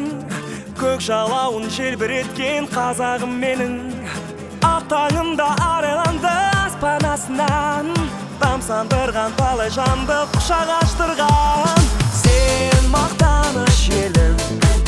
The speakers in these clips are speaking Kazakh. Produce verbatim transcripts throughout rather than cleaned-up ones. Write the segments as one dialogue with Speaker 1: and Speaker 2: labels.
Speaker 1: көк жалауын желбіреткен қазағым менің. Ақ таңымда арайланды аспан астынан, тамсандырған талай жанды құшақ аштырған. Сен мақтаныш елім,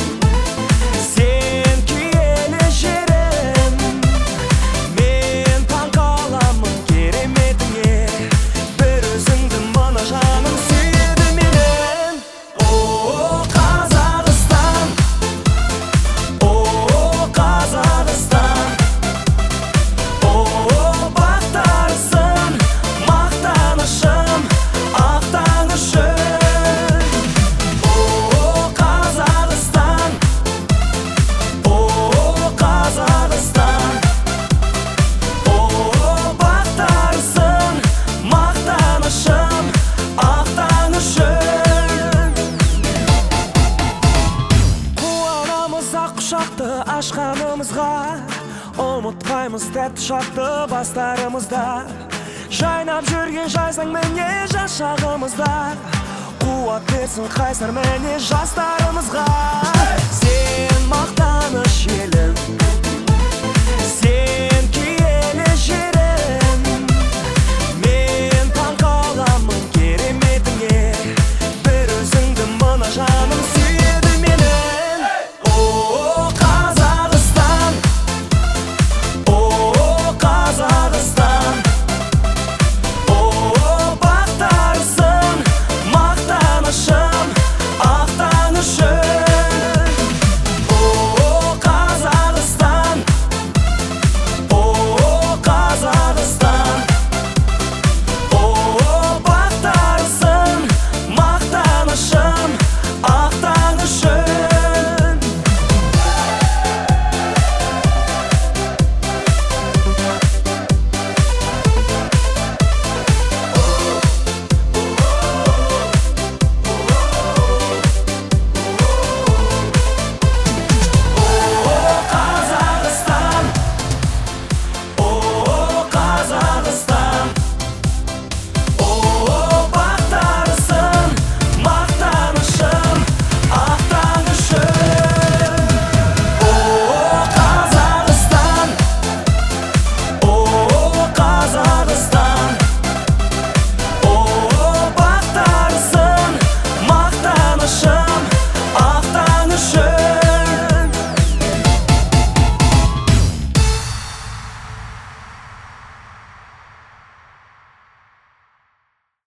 Speaker 1: сен киелі жерім, мен таң қаламын кереметіңе, бір өзіңді мына жаным сүйеді менен. О, Қазақстан, о, Қазақстан, о, бақтарсың, мақтанышым, ақ таң үшін. О, Қазақстан, о, Қазақстан, о, бақтарсың, мақтанышым, ақ таң үшін. Қуанамыз ақ құшақты ашқанымызға, ұмытпаймыз тәтті шақты бастарымызда. Жайнап жүрген жайсаң міне жас шағымызда, қуат берсін қайсар міне жастарымызға.